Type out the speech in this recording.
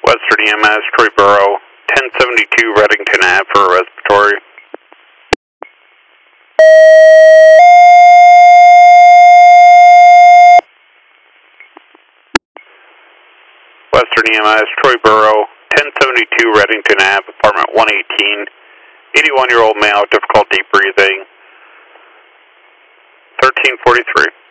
Western EMS, Troy Borough, 1072 Reddington Ave for a respiratory. Western EMS, Troy Borough, 1072 Reddington Ave, apartment 118, 81-year-old male, difficulty breathing, 1343.